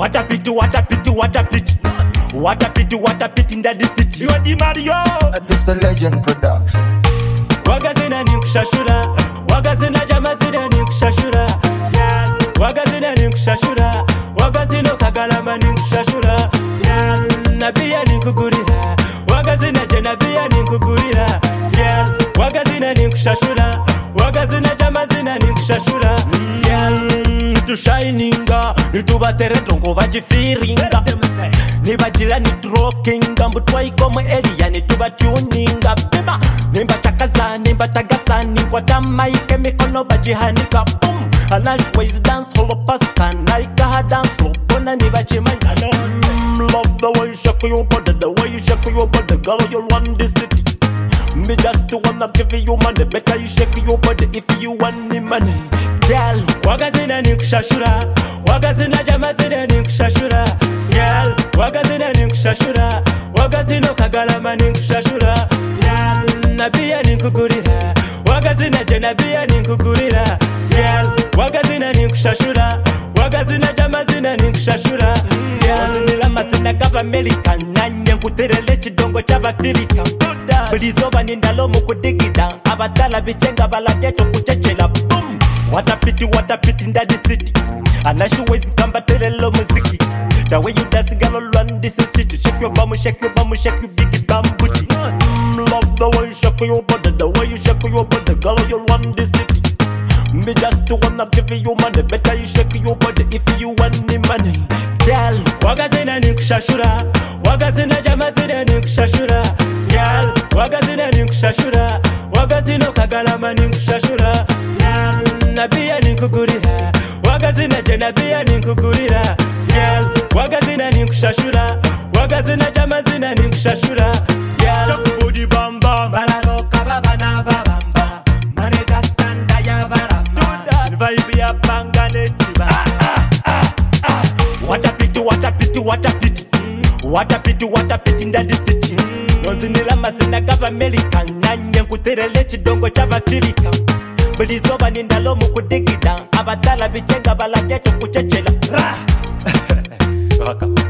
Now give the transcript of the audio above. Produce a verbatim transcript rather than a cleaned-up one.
What a pity, what a pity, what a pity. What a pity, what a pity in the city. You are the Mario. This a legend production. Wagazina ni kushashura. Wagazina jamazina ni kushashura. Yeah. Wagazina ni kushashura. Wagazina kagalama ni kushashura. Yeah. Nabia ni kugurira. Wagazina jenabia ni kugurira. Yeah. Wagazina ni kushashura. Wagazina jamazina ni kushashura. Yeah. To shininga, itubatere tongo bajifiringa. Nibajira ni drokinga, mbutwa ikomo elia ni tubatuninga. Bima, nimba chakaza, nimba tagasa, nimba tamaike mikono bajihanika. Boom, always dance holo pasta, naika dance holo bona nibachimanya. Mm, love the way you shake your body, the way you shake your body, girl you'll want this city. Me just wanna give you money, better you shake your body if you want me money. Girl, wagazina ni kushashura, wagazina jamazina ni kushashura. Girl, wagazina ni kushashura, wagazina kagalama ni kushashura. Girl, nabia ni kugurira, wagazina jenabia ni kugurira. Girl, wagazina ni kushashura, wagazina jamazina ni kushashura. Girl, nila masina kava Amerika, nanye kuterele chidongo chava Firika. Bulizoba ni ndalo mukudigida, abatala bichenga balageto kuchechela. Boom! What a pity, what a pity in the city. And I should always come back to the low music. The way you dance, girl, run this city. Shake your bum, shake your bum, shake your big bum booty. Mm, love the way you shake your body, the way you shake your body, girl, you run this city. Me just wanna give you money, better you shake your body if you want me money. Girl, wagazina ni kushashura, wagazina jamazina ni kushashura. Girl, wagazina ni kushashura, wagazina kagalama ni kushashura. Girl, nabia ni kugurira, wagazina jenabia ni kugurira. Girl, wagazina ni kushashura, wagazina jamazina ni kushashura. Girl, chokubudi bamba, balaro kababa na babamba, manega sanda ya baramba, vibe ya bangane tiba. Ah, ah, ah, ah. What a pity, what a pity, what a pity. What a pity, what a pity in the city. Nonzinila masina kava Amerika, nanye kuterele chidongo chava Firika. Bulizoba ni ndalo mukudigida, abatala bichenga balageto kuchechela.